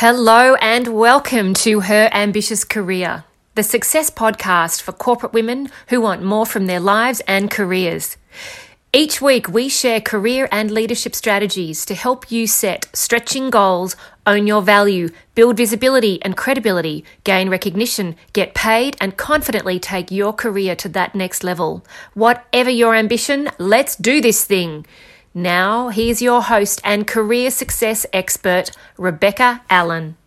Hello and welcome to Her Ambitious Career, the success podcast for corporate women who want more from their lives and careers. Each week we share career and leadership strategies to help you set stretching goals, own your value, build visibility and credibility, gain recognition, get paid and confidently take your career to that next level. Whatever your ambition, let's do this thing. Now, here's your host and career success expert, Rebecca Allen.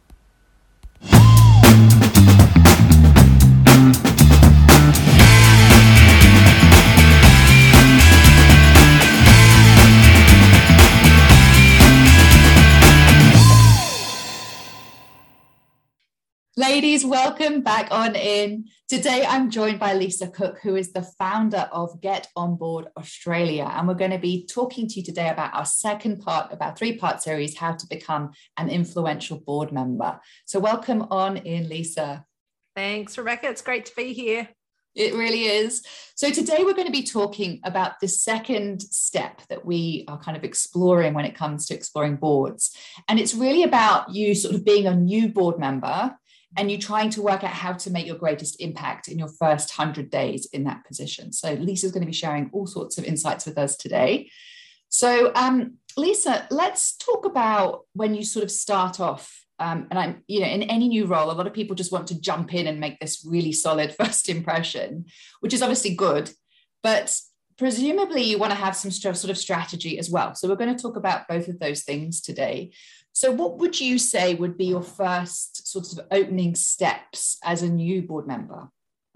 Ladies, welcome back on in. Today, I'm joined by Lisa Cook, who is the founder of Get On Board Australia. And we're going to be talking to you today about our second part of our three-part series, How to Become an Influential Board Member. So welcome on in, Lisa. Thanks, Rebecca. It's great to be here. It really is. So today we're going to be talking about the second step that we are kind of exploring when it comes to exploring boards. And it's really about you sort of being a new board member and you trying to work out how to make your greatest impact in your first 100 days in that position. So Lisa's going to be sharing all sorts of insights with us today. So Lisa, let's talk about when you sort of start off. And I'm, in any new role, a lot of people just want to jump in and make this really solid first impression, which is obviously good, but presumably you want to have some sort of strategy as well. So we're going to talk about both of those things today. So what would you say would be your first sort of opening steps as a new board member?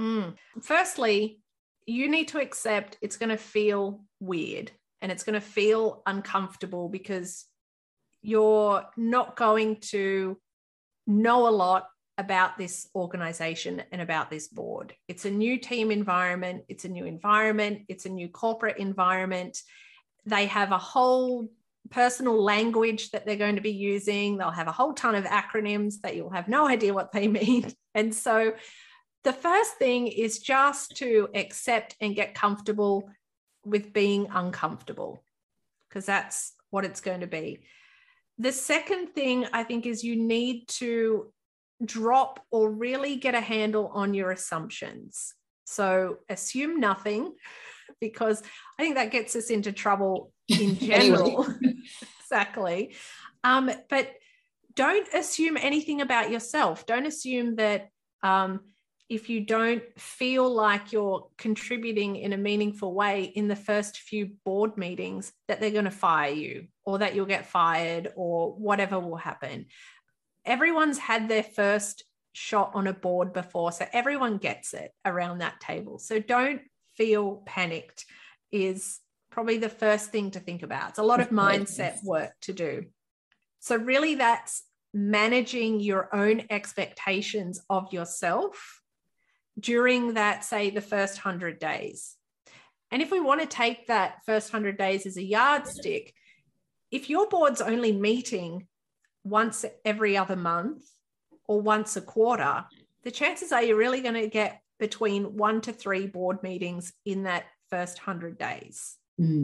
Firstly, you need to accept it's going to feel weird and it's going to feel uncomfortable because you're not going to know a lot about this organization and about this board. It's a new team environment. It's a new environment. It's a new corporate environment. They have a whole personal language that they're going to be using. They'll have a whole ton of acronyms that you'll have no idea what they mean. And so the first thing is just to accept and get comfortable with being uncomfortable, because that's what it's going to be. The second thing I think is you need to drop or really get a handle on your assumptions. So assume nothing, because I think that gets us into trouble in general. Exactly. But don't assume anything about yourself. Don't assume that if you don't feel like you're contributing in a meaningful way in the first few board meetings, that they're going to fire you or that you'll get fired or whatever will happen. Everyone's had their first shot on a board before, so everyone gets it around that table. So don't feel panicked is probably the first thing to think about. It's a lot of mindset work to do. So really that's managing your own expectations of yourself during that, say, the first 100 days. And if we want to take that first 100 days as a yardstick, if your board's only meeting once every other month or once a quarter, the chances are you're really going to get between 1 to 3 board meetings in that first 100 days.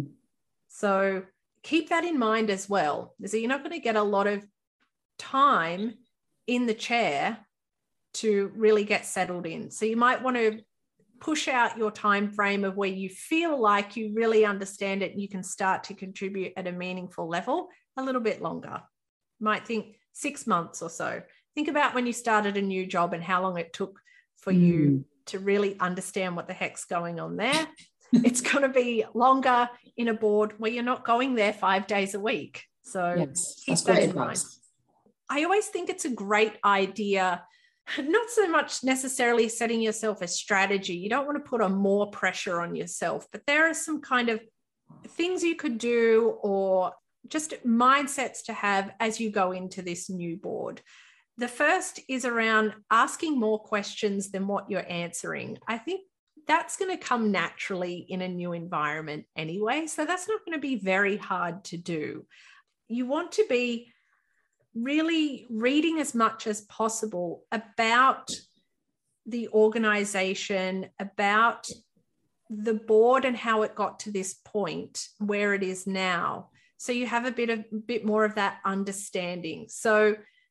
So keep that in mind as well. So you're not going to get a lot of time in the chair to really get settled in. So you might want to push out your time frame of where you feel like you really understand it and you can start to contribute at a meaningful level a little bit longer. You might think 6 months or so. Think about when you started a new job and how long it took for you to really understand what the heck's going on there. It's going to be longer in a board where you're not going there 5 days a week. So yes, keep that in mind. I always think it's a great idea, not so much necessarily setting yourself a strategy. You don't want to put on more pressure on yourself, but there are some kind of things you could do or just mindsets to have as you go into this new board. The first is around asking more questions than what you're answering. I think that's going to come naturally in a new environment anyway. So that's not going to be very hard to do. You want to be really reading as much as possible about the organization, about the board and how it got to this point where it is now. So you have a bit more of that understanding. So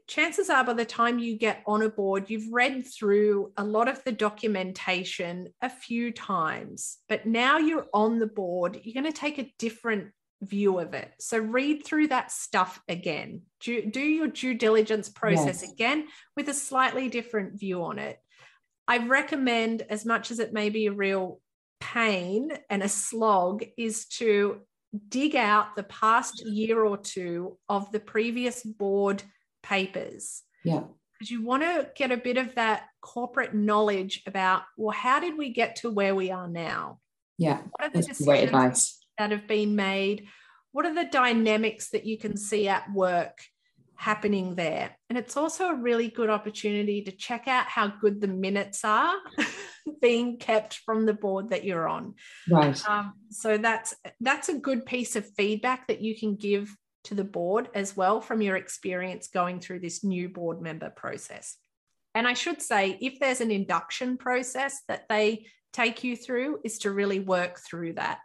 chances are by the time you get on a board, you've read through a lot of the documentation a few times, but now you're on the board, you're going to take a different view of it. So read through that stuff again. Do your due diligence process again with a slightly different view on it. I recommend, as much as it may be a real pain and a slog, is to dig out the past year or two of the previous board papers. Yeah. Because you want to get a bit of that corporate knowledge about, well, how did we get to where we are now? Yeah. What are the That's great advice that have been made? What are the dynamics that you can see at work happening there? And it's also a really good opportunity to check out how good the minutes are being kept from the board that you're on. Right. So that's a good piece of feedback that you can give to the board as well from your experience going through this new board member process. And I should say, if there's an induction process that they take you through, is to really work through that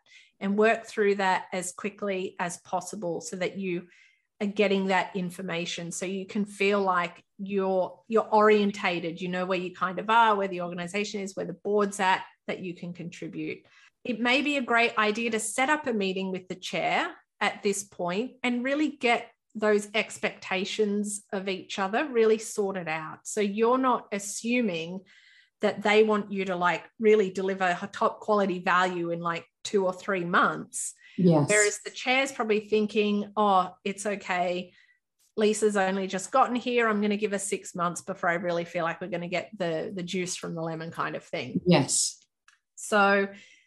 as quickly as possible so that you are getting that information, so you can feel like you're orientated, you know where you kind of are, where the organization is, where the board's at, that you can contribute. It may be a great idea to set up a meeting with the chair at this point and really get those expectations of each other really sorted out. So you're not assuming that they want you to like really deliver a top quality value in like 2 or 3 months. Yes. Whereas the chair's probably thinking, oh, it's okay, Lisa's only just gotten here, I'm going to give her 6 months before I really feel like we're going to get the juice from the lemon kind of thing. Yes. So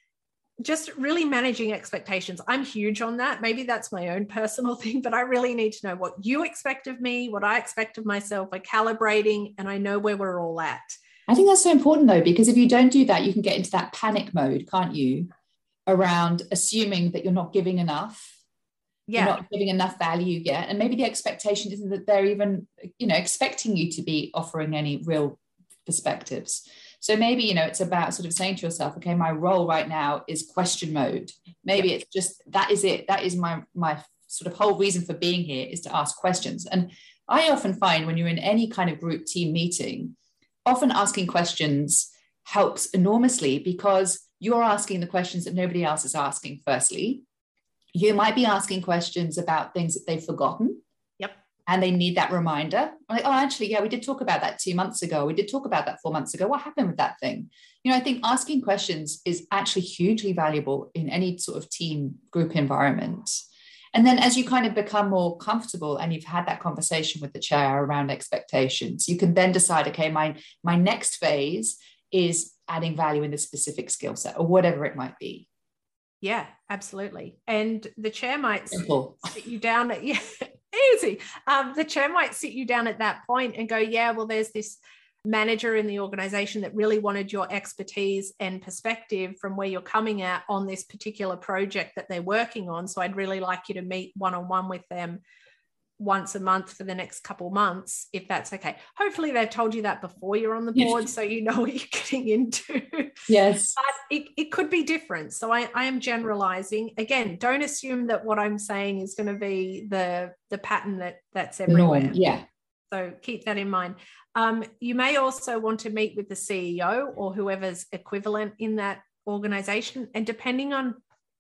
just really managing expectations. I'm huge on that. Maybe that's my own personal thing, but I really need to know what you expect of me, what I expect of myself. We're calibrating and I know where we're all at. I think that's so important though, because if you don't do that, you can get into that panic mode, can't you? Around assuming that you're not giving enough. Yeah. You're not giving enough value yet. And maybe the expectation isn't that they're even, expecting you to be offering any real perspectives. So maybe, it's about sort of saying to yourself, okay, my role right now is question mode. Maybe it's just, that is it. That is my sort of whole reason for being here, is to ask questions. And I often find when you're in any kind of group team meeting, often asking questions helps enormously, because you're asking the questions that nobody else is asking. Firstly, you might be asking questions about things that they've forgotten. Yep. And they need that reminder. Like, oh, actually, yeah, we did talk about that 2 months ago. We did talk about that 4 months ago. What happened with that thing? I think asking questions is actually hugely valuable in any sort of team group environment. And then as you kind of become more comfortable and you've had that conversation with the chair around expectations, you can then decide, okay, my next phase is adding value in this specific skill set or whatever it might be. Yeah, absolutely. And the chair might sit you down at, easy. The chair might sit you down at that point and go, yeah, well, there's this manager in the organization that really wanted your expertise and perspective from where you're coming at on this particular project that they're working on. So I'd really like you to meet one-on-one with them once a month for the next couple months, if that's okay. Hopefully they've told you that before you're on the board, so you know what you're getting into. Yes. But it could be different. So I am generalizing. Again, don't assume that what I'm saying is going to be the pattern that's everywhere. Norm. Yeah. So keep that in mind. You may also want to meet with the CEO or whoever's equivalent in that organization. And depending on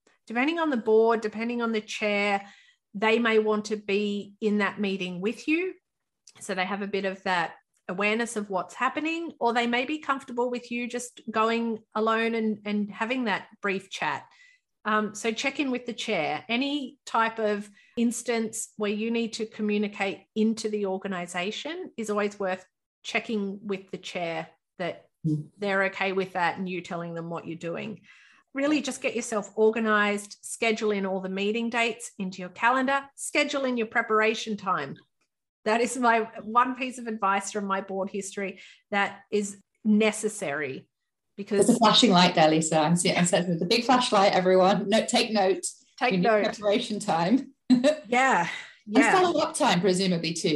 the board, depending on the chair, they may want to be in that meeting with you, so they have a bit of that awareness of what's happening, or they may be comfortable with you just going alone and having that brief chat. So check in with the chair. Any type of instance where you need to communicate into the organization is always worth checking with the chair that they're okay with that and you telling them what you're doing. Really just get yourself organized, schedule in all the meeting dates into your calendar, schedule in your preparation time. That is my one piece of advice from my board history that is necessary. Because there's a flashing light there, Lisa. I'm seeing there's a big flashlight, everyone. Take note. Take note. Preparation time. Yeah. And follow-up time, presumably, too.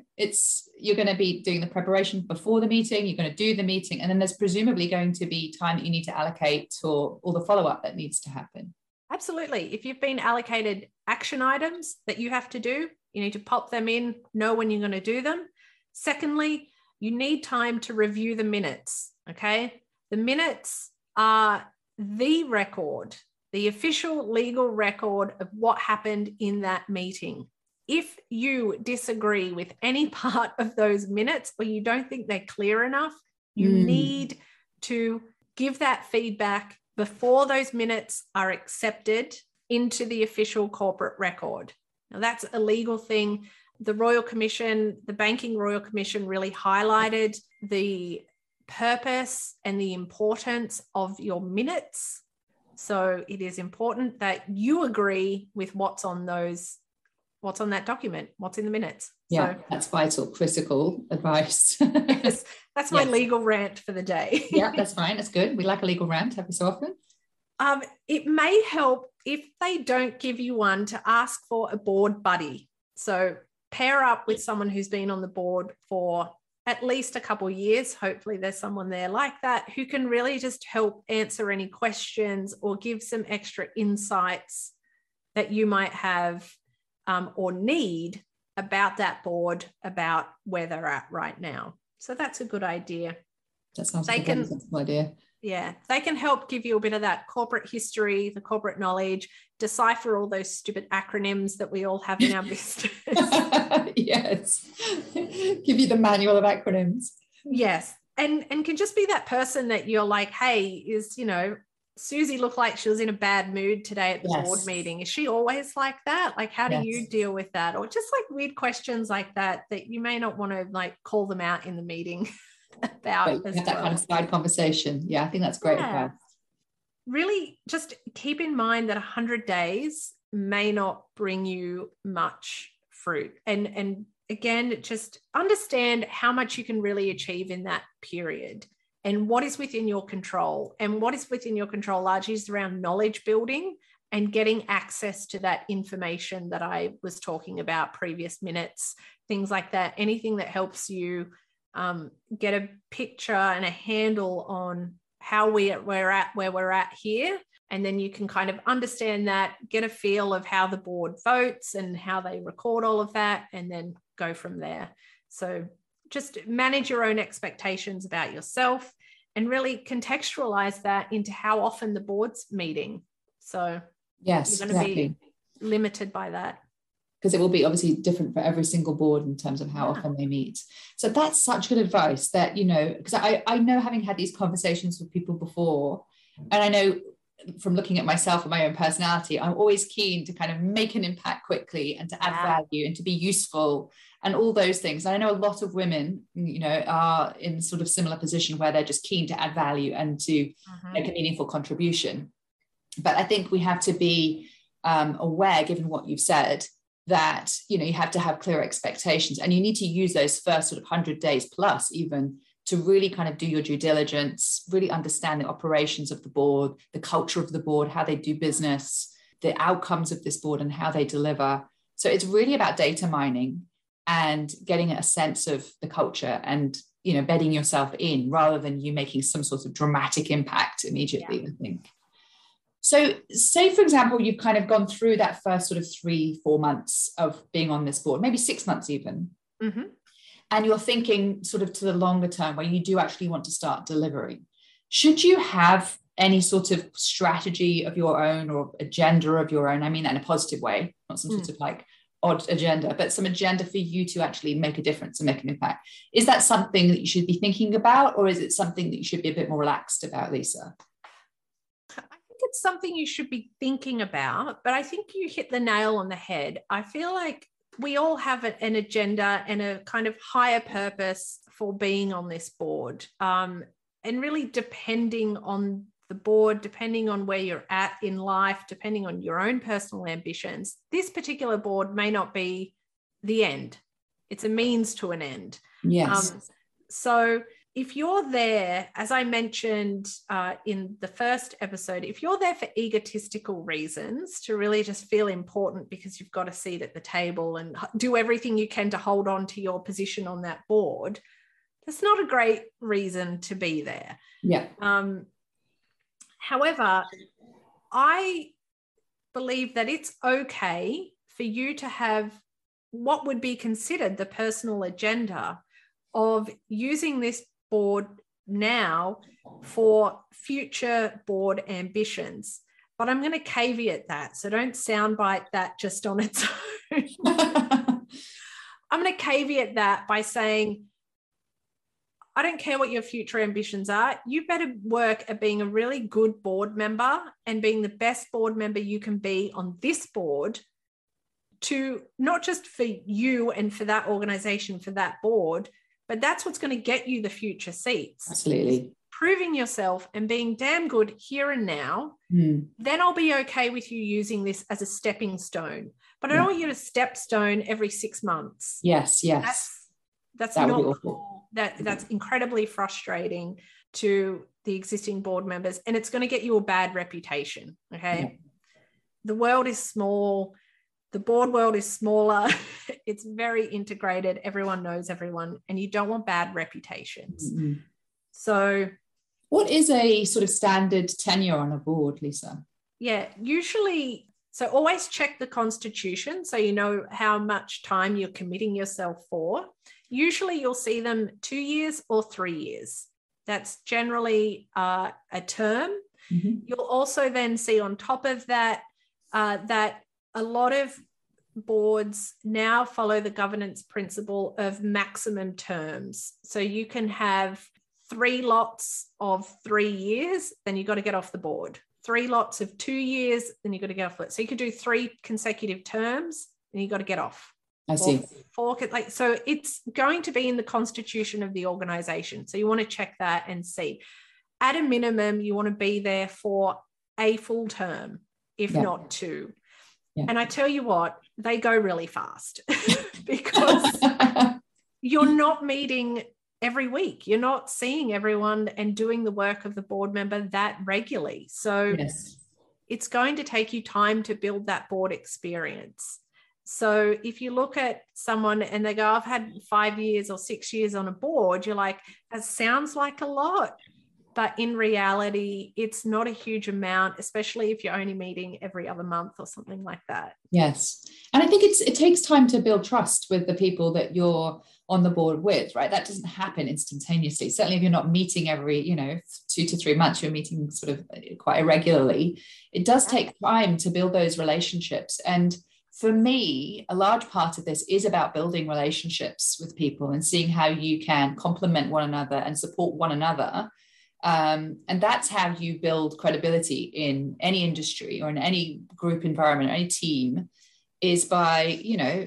You're going to be doing the preparation before the meeting, you're going to do the meeting, and then there's presumably going to be time that you need to allocate for all the follow-up that needs to happen. Absolutely. If you've been allocated action items that you have to do, you need to pop them in, know when you're going to do them. Secondly, you need time to review the minutes, okay? The minutes are the record, the official legal record of what happened in that meeting. If you disagree with any part of those minutes or you don't think they're clear enough, you need to give that feedback before those minutes are accepted into the official corporate record. Now, that's a legal thing. The Royal Commission, the Banking Royal Commission, really highlighted the purpose and the importance of your minutes. So it is important that you agree with what's on that document, what's in the minutes. Yeah, so, that's vital, critical advice. Yes, that's my legal rant for the day. Yeah, that's fine. That's good. We like a legal rant every so often. It may help if they don't give you one to ask for a board buddy. So pair up with someone who's been on the board for at least a couple of years. Hopefully there's someone there like that who can really just help answer any questions or give some extra insights that you might have or need about that board, about where they're at right now. So that's a good idea. That sounds like a sensible idea. Yeah, they can help give you a bit of that corporate history, the corporate knowledge, decipher all those stupid acronyms that we all have in our business. Yes. Give you the manual of acronyms. Yes. And can just be that person that you're like, hey, Susie looked like she was in a bad mood today at the board meeting. Is she always like that? Like, how do you deal with that? Or just like weird questions like that you may not want to like call them out in the meeting about. But have that kind of side conversation. Yeah, I think that's great advice. Really just keep in mind that 100 days may not bring you much fruit. And again, just understand how much you can really achieve in that period. And what is within your control. And what is within your control largely is around knowledge building and getting access to that information that I was talking about previous minutes, things like that. Anything that helps you get a picture and a handle on how we're at where we're at here. And then you can kind of understand that, get a feel of how the board votes and how they record all of that, and then go from there. So just manage your own expectations about yourself and really contextualize that into how often the board's meeting. So yes, you're going to be limited by that. Because it will be obviously different for every single board in terms of how often they meet. So that's such good advice that, because I know, having had these conversations with people before, and I know from looking at myself and my own personality, I'm always keen to kind of make an impact quickly and to add value and to be useful and all those things. And I know a lot of women, are in sort of similar position where they're just keen to add value and to make a meaningful contribution. But I think we have to be aware, given what you've said, that, you have to have clear expectations, and you need to use those first sort of 100 days plus even to really kind of do your due diligence, really understand the operations of the board, the culture of the board, how they do business, the outcomes of this board and how they deliver. So it's really about data mining and getting a sense of the culture and, bedding yourself in rather than you making some sort of dramatic impact immediately, I think. So say, for example, you've kind of gone through that first sort of 3-4 months of being on this board, maybe 6 months even. And you're thinking sort of to the longer term where you do actually want to start delivering. Should you have any sort of strategy of your own or agenda of your own? I mean that in a positive way, not some sort of like odd agenda, but some agenda for you to actually make a difference and make an impact. Is that something that you should be thinking about, or is it something that you should be a bit more relaxed about, Lisa? It's something you should be thinking about, but I think you hit the nail on the head. I feel like we all have an agenda and a kind of higher purpose for being on this board. And really depending on the board, depending on where you're at in life, depending on your own personal ambitions, this particular board may not be the end. It's a means to an end. Yes. So if you're there, as I mentioned in the first episode, if you're there for egotistical reasons, to really just feel important because you've got a seat at the table and do everything you can to hold on to your position on that board, that's not a great reason to be there. Yeah. However, I believe that it's okay for you to have what would be considered the personal agenda of using this board now for future board ambitions. But I'm going to caveat that. So don't soundbite that just on its own. I'm going to caveat that by saying, I don't care what your future ambitions are. You better work at being a really good board member and being the best board member you can be on this board, to not just for you and for that organization, for that board, but that's what's going to get you the future seats. Absolutely. Proving yourself and being damn good here and now, then I'll be okay with you using this as a stepping stone. But I don't want you to step stone every 6 months. Yes. That's not cool. That's incredibly frustrating to the existing board members, and it's going to get you a bad reputation. Okay. Yeah. The world is small. The board world is smaller. It's very integrated. Everyone knows everyone, and you don't want bad reputations. Mm-hmm. So what is a sort of standard tenure on a board, Lisa? Yeah, usually, so always check the constitution so you know how much time you're committing yourself for. Usually you'll see them 2 years or 3 years. That's generally a term. Mm-hmm. You'll also then see on top of that, that a lot of boards now follow the governance principle of maximum terms. So you can have 3 lots of 3 years, then you've got to get off the board. 3 lots of 2 years, then you've got to get off it. So you could do 3 consecutive terms, and you've got to get off. I see. So it's going to be in the constitution of the organization. So you want to check that and see. At a minimum, you want to be there for a full term, if not 2. Yeah. And I tell you what, they go really fast because you're not meeting every week. You're not seeing everyone and doing the work of the board member that regularly. So it's going to take you time to build that board experience. So if you look at someone and they go, I've had 5 years or 6 years on a board, you're like, that sounds like a lot. But in reality, it's not a huge amount, especially if you're only meeting every other month or something like that. Yes. And I think it takes time to build trust with the people that you're on the board with, right? That doesn't happen instantaneously. Certainly if you're not meeting every, 2 to 3 months, you're meeting sort of quite irregularly. It does take time to build those relationships. And for me, a large part of this is about building relationships with people and seeing how you can complement one another and support one another. And that's how you build credibility in any industry or in any group environment, any team, is by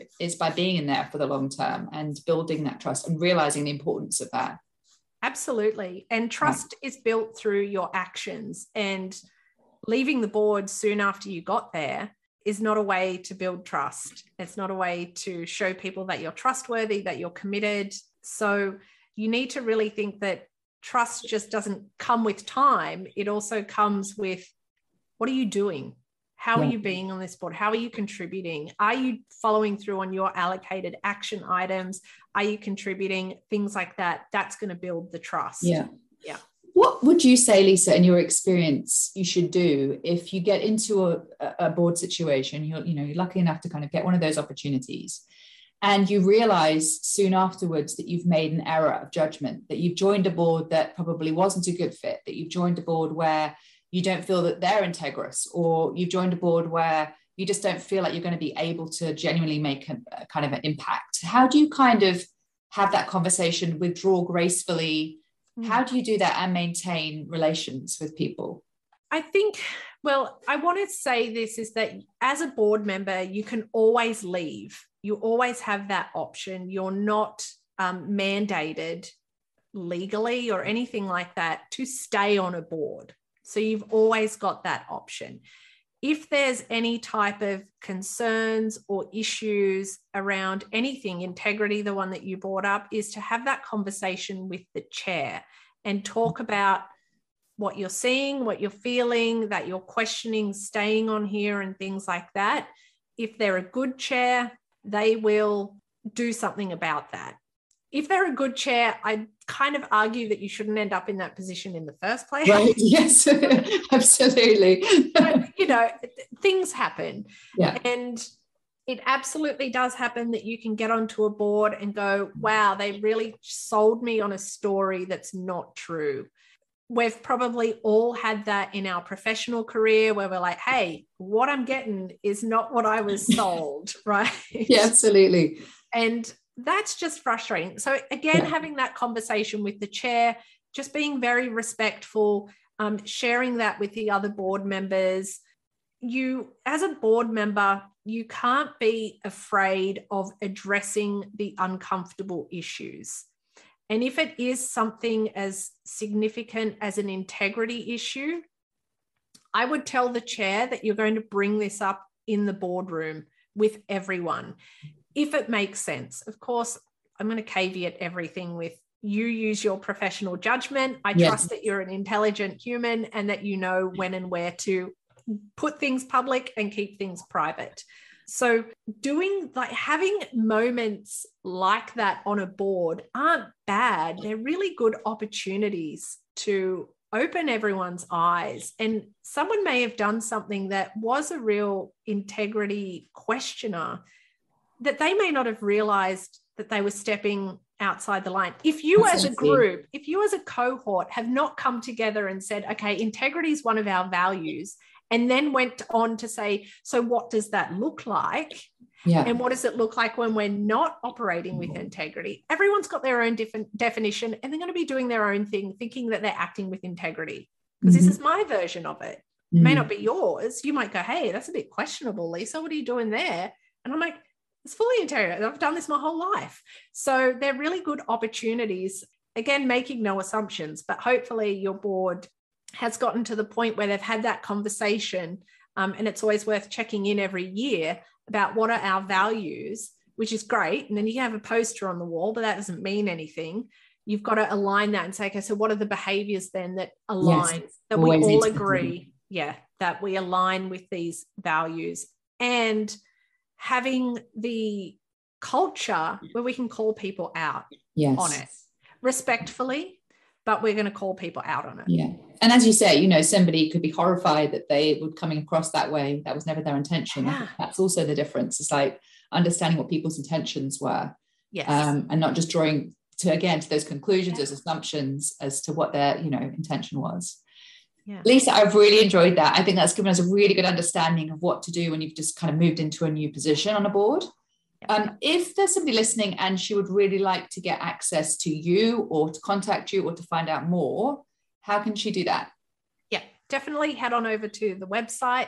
being in there for the long term and building that trust and realizing the importance of that. Absolutely. And trust is built through your actions, and leaving the board soon after you got there is not a way to build trust. It's not a way to show people that you're trustworthy, that you're committed. So you need to really think that trust just doesn't come with time. It also comes with, what are you doing? How are you being on this board? How are you contributing? Are you following through on your allocated action items? Are you contributing? Things like that. That's going to build the trust. Yeah. What would you say, Lisa, in your experience, you should do if you get into a board situation, you're lucky enough to kind of get one of those opportunities, and you realize soon afterwards that you've made an error of judgment, that you've joined a board that probably wasn't a good fit, that you've joined a board where you don't feel that they're integrous, or you've joined a board where you just don't feel like you're going to be able to genuinely make a kind of an impact? How do you kind of have that conversation, withdraw gracefully? How do you do that and maintain relations with people? I think, I want to say this is that as a board member, you can always leave. You always have that option. You're not mandated legally or anything like that to stay on a board. So you've always got that option. If there's any type of concerns or issues around anything, integrity, the one that you brought up, is to have that conversation with the chair and talk about what you're seeing, what you're feeling, that you're questioning staying on here and things like that. If they're a good chair, they will do something about that. If they're a good chair, I kind of argue that you shouldn't end up in that position in the first place. Right. Yes, absolutely. But, things happen. Yeah. And it absolutely does happen that you can get onto a board and go, wow, they really sold me on a story that's not true. We've probably all had that in our professional career where we're like, hey, what I'm getting is not what I was sold, right? Yeah, absolutely. And that's just frustrating. So again, having that conversation with the chair, just being very respectful, sharing that with the other board members. You, as a board member, you can't be afraid of addressing the uncomfortable issues. And if it is something as significant as an integrity issue, I would tell the chair that you're going to bring this up in the boardroom with everyone, if it makes sense. Of course, I'm going to caveat everything with you use your professional judgment. I trust that you're an intelligent human and that you know when and where to put things public and keep things private. So having moments like that on a board aren't bad. They're really good opportunities to open everyone's eyes. And someone may have done something that was a real integrity questioner that they may not have realized that they were stepping outside the line. If you as a group, if you as a cohort have not come together and said, okay, integrity is one of our values, and then went on to say, so what does that look like? Yeah. And what does it look like when we're not operating with integrity? Everyone's got their own different definition, and they're going to be doing their own thing, thinking that they're acting with integrity. Because this is my version of it. It may not be yours. You might go, hey, that's a bit questionable, Lisa. What are you doing there? And I'm like, it's fully integrated. I've done this my whole life. So they're really good opportunities. Again, making no assumptions, but hopefully your board has gotten to the point where they've had that conversation. And it's always worth checking in every year about what are our values, which is great. And then you can have a poster on the wall, but that doesn't mean anything. You've got to align that and say, okay, so what are the behaviors then that align, that we all agree, that we align with these values, and having the culture where we can call people out on it respectfully, but we're going to call people out on it. Yeah. And as you say, somebody could be horrified that they were coming across that way. That was never their intention. I think that's also the difference. It's like understanding what people's intentions were. Yes. And not just drawing to those conclusions, those assumptions as to what their, intention was. Yeah. Lisa, I've really enjoyed that. I think that's given us a really good understanding of what to do when you've just kind of moved into a new position on a board. If there's somebody listening and she would really like to get access to you or to contact you or to find out more, how can she do that? Yeah, definitely head on over to the website,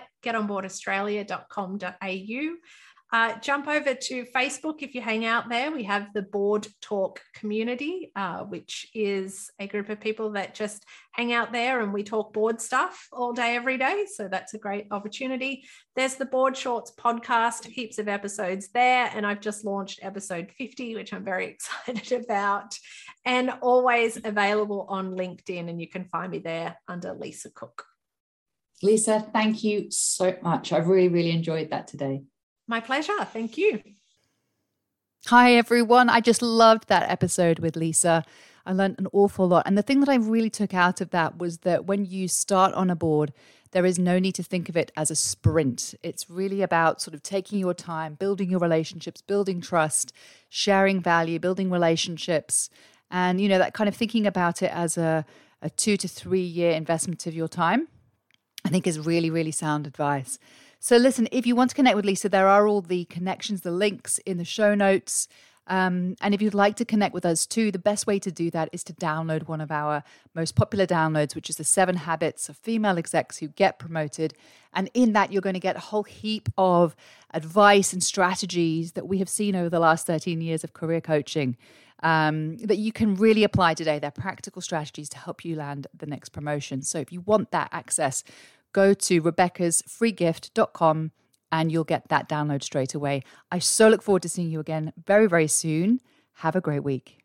getonboardaustralia.com.au. Jump over to Facebook if you hang out there. We have the Board Talk community, which is a group of people that just hang out there and we talk board stuff all day, every day. So that's a great opportunity. There's the Board Shorts podcast, heaps of episodes there. And I've just launched episode 50, which I'm very excited about, and always available on LinkedIn. And you can find me there under Lisa Cook. Lisa, thank you so much. I've really, really enjoyed that today. My pleasure. Thank you. Hi, everyone. I just loved that episode with Lisa. I learned an awful lot. And the thing that I really took out of that was that when you start on a board, there is no need to think of it as a sprint. It's really about sort of taking your time, building your relationships, building trust, sharing value, building relationships. And, that kind of thinking about it as a 2 to 3 year investment of your time, I think is really, really sound advice. So listen, if you want to connect with Lisa, there are all the connections, the links in the show notes. And if you'd like to connect with us too, the best way to do that is to download one of our most popular downloads, which is the 7 Habits of Female Execs Who Get Promoted. And in that, you're going to get a whole heap of advice and strategies that we have seen over the last 13 years of career coaching that you can really apply today. They're practical strategies to help you land the next promotion. So if you want that access, go to rebeccasfreegift.com and you'll get that download straight away. I so look forward to seeing you again very, very soon. Have a great week.